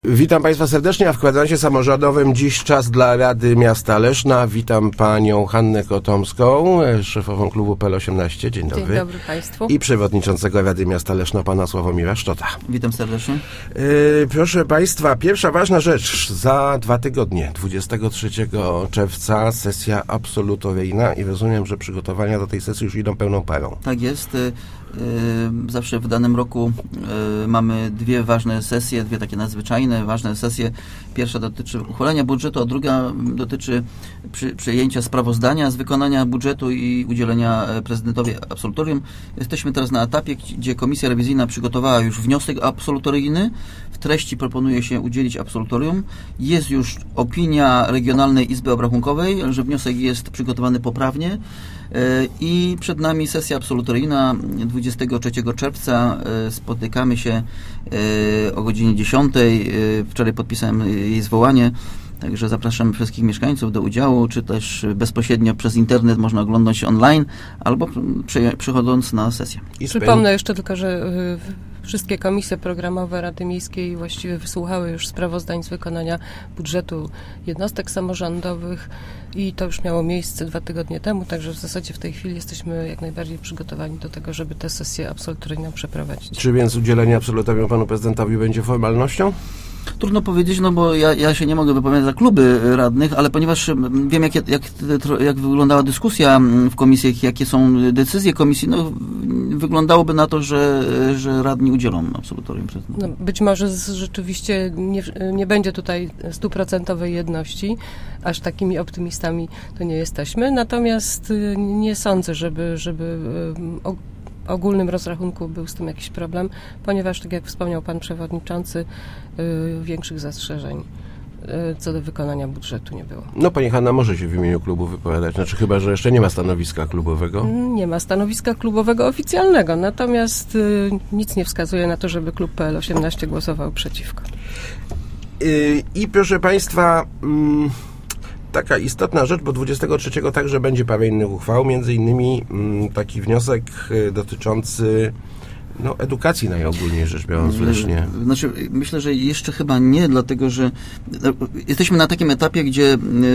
Witam Państwa serdecznie, a w kwadransie samorządowym dziś czas dla Rady Miasta Leszna. Witam Panią Hannę Kotomską, szefową klubu PL18. Dzień dobry. Dzień dobry Państwu. I przewodniczącego Rady Miasta Leszna, Pana Sławomira Szczota. Witam serdecznie. Proszę Państwa, pierwsza ważna rzecz. Za 2 tygodnie, 23 czerwca, sesja absolutoryjna i rozumiem, że przygotowania do tej sesji już idą pełną parą. Tak jest. Zawsze w danym roku mamy dwie ważne sesje, dwie takie nadzwyczajne, ważne sesje. Pierwsza dotyczy uchwalenia budżetu, a druga dotyczy przyjęcia sprawozdania z wykonania budżetu i udzielenia prezydentowi absolutorium. Jesteśmy teraz na etapie, gdzie Komisja Rewizyjna przygotowała już wniosek absolutoryjny. W treści proponuje się udzielić absolutorium. Jest już opinia Regionalnej Izby Obrachunkowej, że wniosek jest przygotowany poprawnie. I przed nami sesja absolutoryjna 23 czerwca. Spotykamy się o godzinie 10. Wczoraj podpisałem jej zwołanie, także zapraszam wszystkich mieszkańców do udziału, czy też bezpośrednio przez internet można oglądać online, albo przychodząc na sesję. Przypomnę jeszcze tylko, że wszystkie komisje programowe Rady Miejskiej właściwie wysłuchały już sprawozdań z wykonania budżetu jednostek samorządowych i to już miało miejsce 2 tygodnie temu, także w zasadzie w tej chwili jesteśmy jak najbardziej przygotowani do tego, żeby tę sesję absolutoryjną przeprowadzić. Czy więc udzielenie absolutorium Panu Prezydentowi będzie formalnością? Trudno powiedzieć, no bo ja się nie mogę wypowiadać za kluby radnych, ale ponieważ wiem, jak wyglądała dyskusja w komisjach, jakie są decyzje komisji, no wyglądałoby na to, że radni udzielą absolutorium. No, być może rzeczywiście nie będzie tutaj 100% jedności, aż takimi optymistami to nie jesteśmy, natomiast nie sądzę, żeby ogólnym rozrachunku był z tym jakiś problem, ponieważ, tak jak wspomniał Pan Przewodniczący, większych zastrzeżeń co do wykonania budżetu nie było. No Pani Hanna może się w imieniu klubu wypowiadać, znaczy chyba, że jeszcze nie ma stanowiska klubowego. Nie ma stanowiska klubowego oficjalnego, natomiast nic nie wskazuje na to, żeby klub PL18 głosował przeciwko. I proszę Państwa, taka istotna rzecz, bo 23 także będzie parę innych uchwał, między innymi taki wniosek dotyczący edukacji najogólniej rzecz biorąc w Lesznie. Znaczy, myślę, że jeszcze chyba nie, dlatego że jesteśmy na takim etapie, gdzie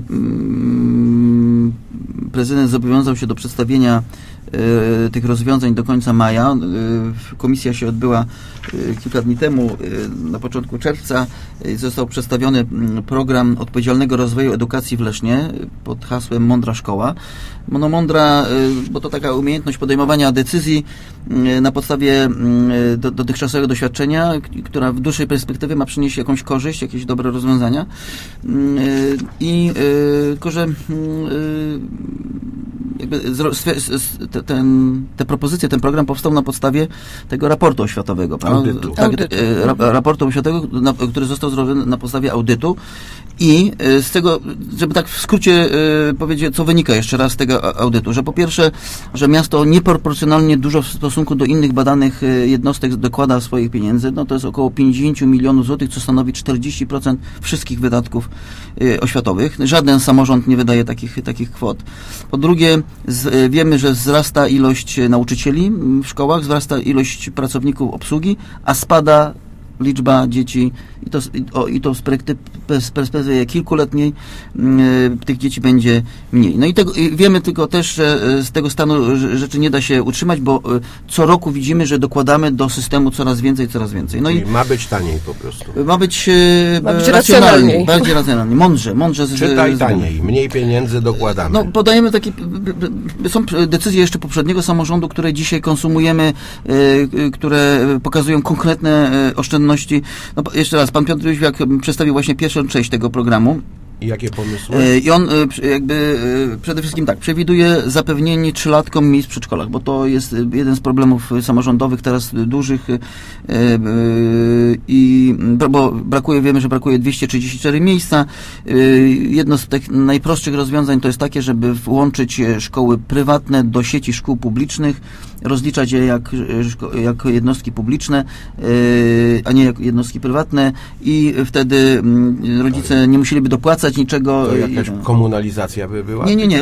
prezydent zobowiązał się do przedstawienia tych rozwiązań do końca maja. Komisja się odbyła kilka dni temu, na początku czerwca. Został przedstawiony program odpowiedzialnego rozwoju edukacji w Lesznie pod hasłem Mądra Szkoła. Mądra, bo to taka umiejętność podejmowania decyzji na podstawie dotychczasowego doświadczenia, która w dłuższej perspektywie ma przynieść jakąś korzyść, jakieś dobre rozwiązania. I tylko, że jakby te propozycje, ten program powstał na podstawie tego raportu oświatowego. Audytu. Raportu oświatowego, który został zrobiony na podstawie audytu i z tego, żeby tak w skrócie powiedzieć, co wynika jeszcze raz z tego audytu, że po pierwsze, że miasto nieproporcjonalnie dużo w stosunku do innych badanych jednostek dokłada swoich pieniędzy, to jest około 50 milionów złotych, co stanowi 40% wszystkich wydatków oświatowych. Żaden samorząd nie wydaje takich kwot. Po drugie, wiemy, że wzrasta ilość nauczycieli w szkołach, wzrasta ilość pracowników obsługi, a spada liczba dzieci i to z perspektywy kilkuletniej tych dzieci będzie mniej. No i wiemy tylko też, że z tego stanu rzeczy nie da się utrzymać, bo co roku widzimy, że dokładamy do systemu coraz więcej. No i ma być taniej po prostu. Ma być racjonalniej. Bardziej racjonalnie, mądrze. Czytaj taniej, mniej pieniędzy dokładamy. No podajemy są decyzje jeszcze poprzedniego samorządu, które dzisiaj konsumujemy, które pokazują konkretne oszczędności. No, jeszcze raz, pan Piotr Jóźwiak przedstawił właśnie pierwszą część tego programu. I jakie pomysły? I on przede wszystkim przewiduje zapewnienie 3-latkom miejsc w przedszkolach, bo to jest jeden z problemów samorządowych teraz dużych bo wiemy, że brakuje 234 miejsca. Jedno z tych najprostszych rozwiązań to jest takie, żeby włączyć szkoły prywatne do sieci szkół publicznych, rozliczać je jako jednostki publiczne, a nie jako jednostki prywatne i wtedy rodzice nie musieliby dopłacać zasadniczego. To jakaś komunalizacja by była? Nie.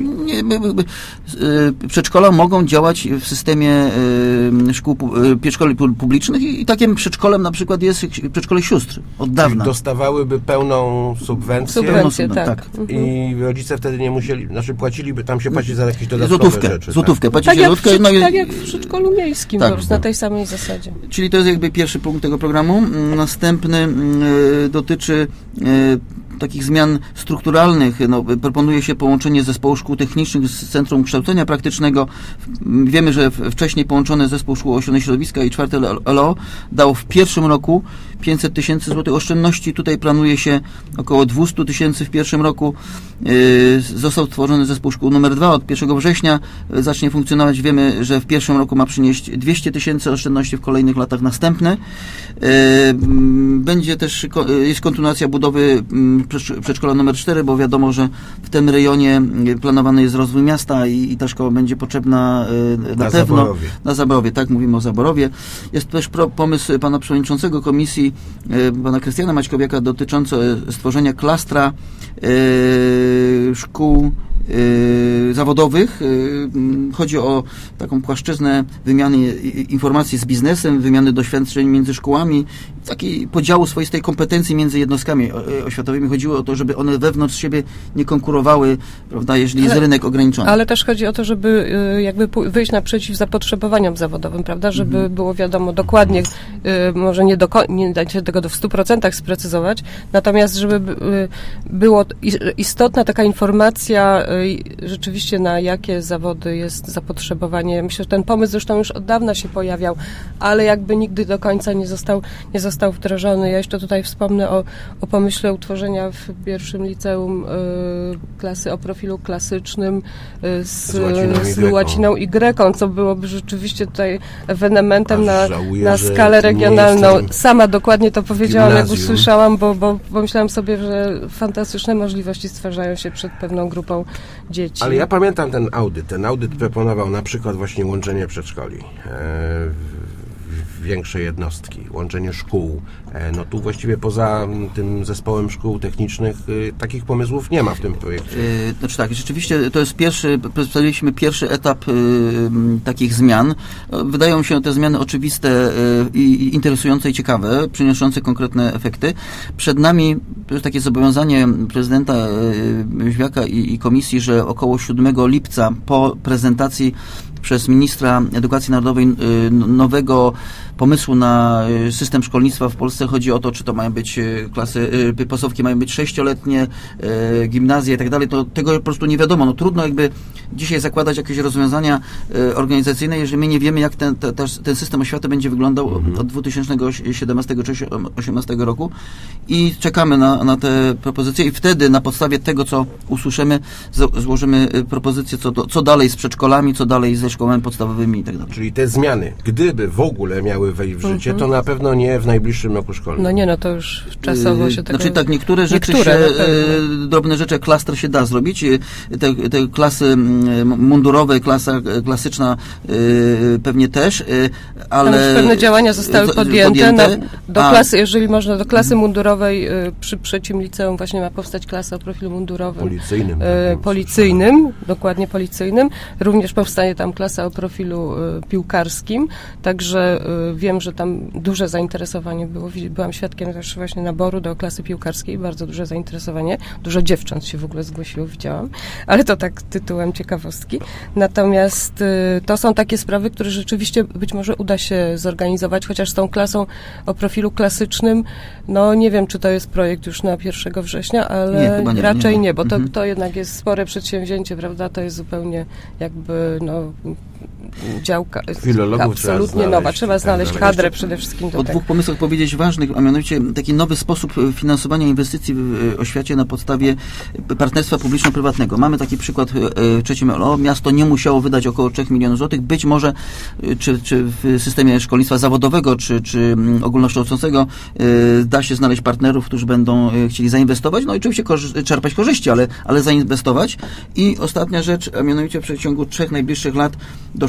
Przedszkola mogą działać w systemie szkół, przedszkoli publicznych i takim przedszkolem na przykład jest przedszkole sióstr od dawna. Czyli dostawałyby pełną subwencję? Tak. I rodzice wtedy nie musieli, płaciliby, tam się płaci za jakieś dodatkowe rzeczy. Złotówkę. Tak jak w przedszkolu miejskim, po prostu na tej samej zasadzie. Czyli to jest jakby pierwszy punkt tego programu. Następny dotyczy takich zmian strukturalnych. Proponuje się połączenie zespołu szkół technicznych z Centrum Kształcenia Praktycznego. Wiemy, że wcześniej połączony zespół szkół ochrony środowiska i 4 LO dał w pierwszym roku 500 tysięcy złotych oszczędności. Tutaj planuje się około 200 tysięcy w pierwszym roku. Został stworzony zespół szkół numer 2 od 1 września. Zacznie funkcjonować. Wiemy, że w pierwszym roku ma przynieść 200 tysięcy oszczędności w kolejnych latach następne. Będzie też, jest kontynuacja budowy przedszkola numer 4, bo wiadomo, że w tym rejonie planowany jest rozwój miasta i ta szkoła będzie potrzebna na pewno. Zaborowie. Na Zaborowie, tak, mówimy o Zaborowie. Jest też pomysł pana przewodniczącego komisji, pana Krystiana Maćkowiaka, dotyczący stworzenia klastra szkół zawodowych. Chodzi o taką płaszczyznę wymiany informacji z biznesem, wymiany doświadczeń między szkołami, takiej podziału swoistej kompetencji między jednostkami oświatowymi. Chodziło o to, żeby one wewnątrz siebie nie konkurowały, prawda, jeżeli jest rynek ograniczony. Ale też chodzi o to, żeby jakby wyjść naprzeciw zapotrzebowaniom zawodowym, prawda, żeby było wiadomo dokładnie, może nie da się tego w 100% sprecyzować, natomiast żeby było istotna taka informacja rzeczywiście, na jakie zawody jest zapotrzebowanie. Myślę, że ten pomysł zresztą już od dawna się pojawiał, ale jakby nigdy do końca nie został wdrożony. Ja jeszcze tutaj wspomnę o pomyśle utworzenia w pierwszym liceum klasy o profilu klasycznym z łaciną i greką, co byłoby rzeczywiście tutaj ewenementem na skalę regionalną. Sama dokładnie to powiedziałam, jak usłyszałam, bo myślałam sobie, że fantastyczne możliwości stwarzają się przed pewną grupą dzieci. Ale ja pamiętam ten audyt. Ten audyt proponował na przykład właśnie łączenie przedszkoli, większe jednostki, łączenie szkół. No tu właściwie poza tym zespołem szkół technicznych takich pomysłów nie ma w tym projekcie. Znaczy tak, rzeczywiście to jest przedstawiliśmy pierwszy etap takich zmian. Wydają się te zmiany oczywiste i interesujące i ciekawe, przynoszące konkretne efekty. Przed nami jest takie zobowiązanie prezydenta Jóźwiaka i komisji, że około 7 lipca po prezentacji przez ministra edukacji narodowej nowego pomysłu na system szkolnictwa w Polsce. Chodzi o to, czy to mają być klasy, podstawówki mają być 6-letnie, gimnazje i tak dalej. To tego po prostu nie wiadomo. No trudno jakby dzisiaj zakładać jakieś rozwiązania organizacyjne, jeżeli my nie wiemy, jak ten system oświaty będzie wyglądał od 2017 czy 2018 roku i czekamy na te propozycje i wtedy na podstawie tego, co usłyszymy, złożymy propozycję, co dalej z przedszkolami, co dalej ze szkołami podstawowymi i tak dalej. Czyli te zmiany, gdyby w ogóle miały wejść w życie, to na pewno nie w najbliższym roku szkolnym. No nie, no to już czasowo się tego... Znaczy tak, niektóre rzeczy drobne rzeczy, jak klaster się da zrobić. Te klasy mundurowe, klasa klasyczna pewnie też, ale... Tam już pewne działania zostały podjęte. Klasy, jeżeli można, do klasy mundurowej przy trzecim liceum właśnie ma powstać klasa o profilu mundurowym. Policyjnym, dokładnie policyjnym. Również powstanie tam klasa o profilu piłkarskim, także wiem, że tam duże zainteresowanie było. Byłam świadkiem też właśnie naboru do klasy piłkarskiej, bardzo duże zainteresowanie. Dużo dziewcząt się w ogóle zgłosiło, widziałam, ale to tak tytułem ciekawostki. Natomiast to są takie sprawy, które rzeczywiście być może uda się zorganizować, chociaż z tą klasą o profilu klasycznym, no nie wiem, czy to jest projekt już na 1 września, ale raczej nie, bo to jednak jest spore przedsięwzięcie, prawda? To jest zupełnie jakby działka absolutnie nowa. Trzeba znaleźć kadrę przede wszystkim do tego. O dwóch pomysłach powiedzieć ważnych, a mianowicie taki nowy sposób finansowania inwestycji w oświacie na podstawie partnerstwa publiczno-prywatnego. Mamy taki przykład w trzecim LO. Miasto nie musiało wydać około 3 milionów złotych. Być może czy w systemie szkolnictwa zawodowego, czy ogólnokształcącego da się znaleźć partnerów, którzy będą chcieli zainwestować. No i oczywiście czerpać korzyści, ale zainwestować. I ostatnia rzecz, a mianowicie w przeciągu 3 najbliższych lat do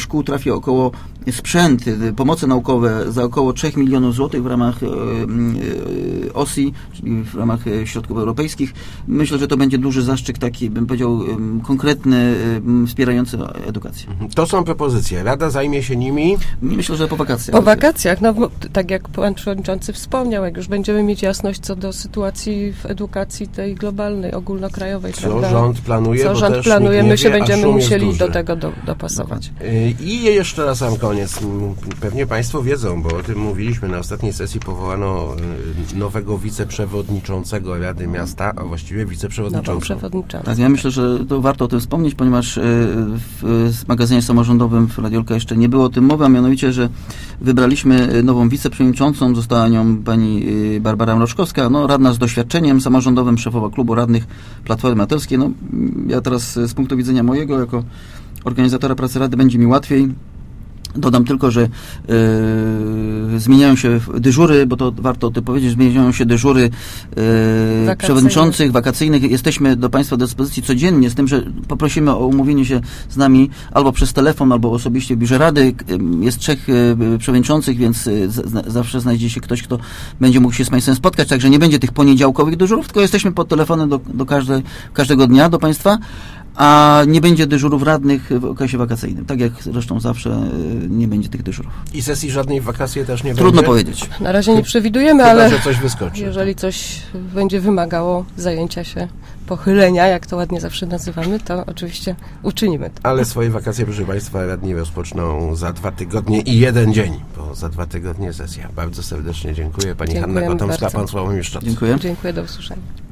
szkół trafi około sprzęty, pomoce naukowe za około 3 milionów złotych w ramach OSI, czyli w ramach środków europejskich. Myślę, że to będzie duży zastrzyk taki, bym powiedział, konkretny, wspierający edukację. To są propozycje. Rada zajmie się nimi? Myślę, że po wakacjach. Po wakacjach, no tak jak pan przewodniczący wspomniał, jak już będziemy mieć jasność co do sytuacji w edukacji tej globalnej, ogólnokrajowej, prawda? Rząd planuje? Co rząd planuje, my się będziemy musieli do tego dopasować. I jeszcze na sam koniec, pewnie państwo wiedzą, bo o tym mówiliśmy, na ostatniej sesji powołano nowego wiceprzewodniczącego Rady Miasta, a właściwie wiceprzewodniczącą. Tak, ja myślę, że to warto o tym wspomnieć, ponieważ w magazynie samorządowym w Radiolka jeszcze nie było o tym mowy, a mianowicie, że wybraliśmy nową wiceprzewodniczącą, została nią pani Barbara Mroczkowska, radna z doświadczeniem samorządowym, szefowa klubu radnych Platformy Obywatelskiej. Ja teraz z punktu widzenia mojego, jako organizatora pracy Rady, będzie mi łatwiej. Dodam tylko, że zmieniają się dyżury, bo to warto o tym powiedzieć, zmieniają się dyżury przewodniczących, wakacyjnych. Jesteśmy do Państwa dyspozycji codziennie, z tym, że poprosimy o umówienie się z nami albo przez telefon, albo osobiście w biurze Rady. Jest 3 przewodniczących, więc zawsze znajdzie się ktoś, kto będzie mógł się z Państwem spotkać, także nie będzie tych poniedziałkowych dyżurów, tylko jesteśmy pod telefonem każdego dnia do Państwa, a nie będzie dyżurów radnych w okresie wakacyjnym. Tak jak zresztą zawsze nie będzie tych dyżurów. I sesji żadnej w wakacje też nie Trudno będzie? powiedzieć. Na razie nie przewidujemy, chyba, ale że coś wyskoczy. Jeżeli coś będzie wymagało zajęcia się, pochylenia, jak to ładnie zawsze nazywamy, to oczywiście uczynimy to. Ale swoje wakacje, proszę Państwa, radni rozpoczną za 2 tygodnie i 1 dzień, bo za 2 tygodnie sesja. Bardzo serdecznie dziękuję. Pani Hanna Gotomska, pan Sławomir Szczot. Dziękuję. Dziękuję, do usłyszenia.